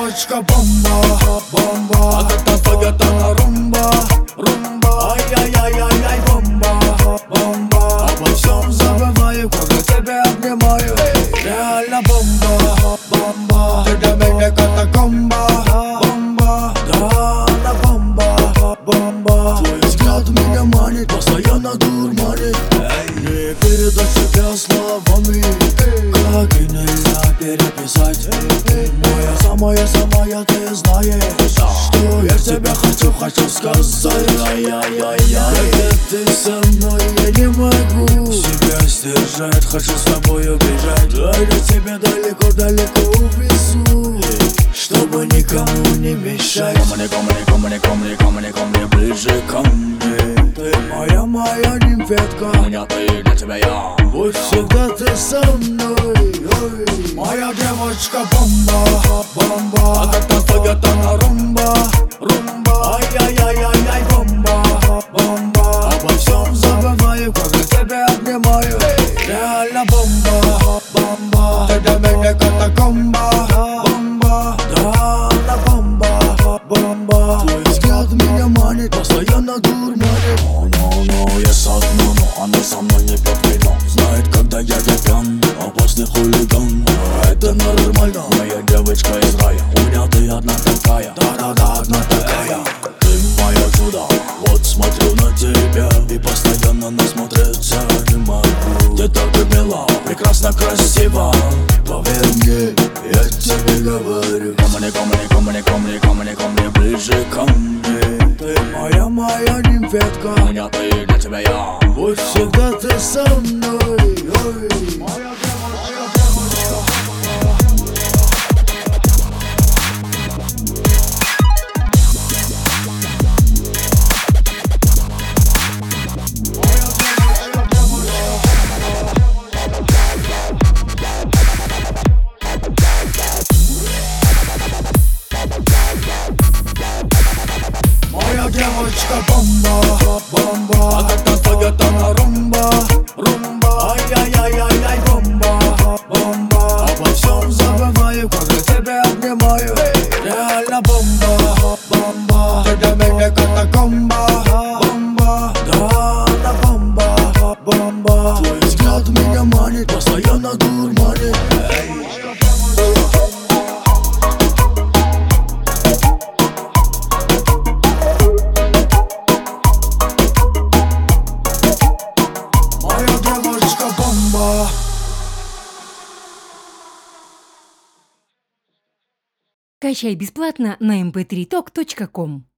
девочка бомба, бомба. А как танцует она румба, румба. Ай-яй-яй-яй-яй, бомба, бомба. Обо всем забываю, когда тебя обнимаю. Реально бомба, бомба. Ты для меня катакомба, бомба. Да, она бомба, бомба. Твой взгляд меня манит, постоянно дурманит. Не передать себя словами, как и нельзя переписать. Моя, ты знаешь, что я тебя хочу сказать. Ай-яй-яй-яй, когда ты со мной, я не могу себя сдержать. Хочу с тобой убежать, дай я тебя далеко увезу, чтобы никому не мешать. Ко мне, ближе ко мне. Ты моя нимфетка, у меня ты, для тебя я. Будь всегда ты со мной. Ой. Моя девочка бомба, бомба. А как танцует она румба, румба. Ай-яй-яй-яй-яй, бомба, бомба. Обо всем забываю, когда тебя обнимаю. Реально бомба, бомба. Ты для меня катакомба, бомба. Да, она бомба, бомба. Твой взгляд меня манит, постоянно дурманит. Но я одно, но она со мной не пьет вино. Знает, когда я пьян, опасный хулиган. Это нормально, моя девочка из рая. У меня ты одна такая, да-да-да, одна такая. Ты моя чудо, вот смотрю на тебя и постоянно насмотреться не могу. Ты так и мила, прекрасно, красиво. Поверь мне, я тебе говорю. Ко мне, ближе ко мне. Ты моя нимфетка, у меня ты, для тебя я. Будь всегда ты со мной. Ой. Моя девочка бомба, бомба. А как танцует она румба, румба. Ай-яй-яй-яй-яй, бомба, бомба. Обо всем забываю, когда тебя обнимаю. Реально бомба, бомба. Ты для меня катакомба, бомба. Да, она бомба, бомба. Твой взгляд меня манит, постоянно дурманит. Качай бесплатно на mp3talk.com.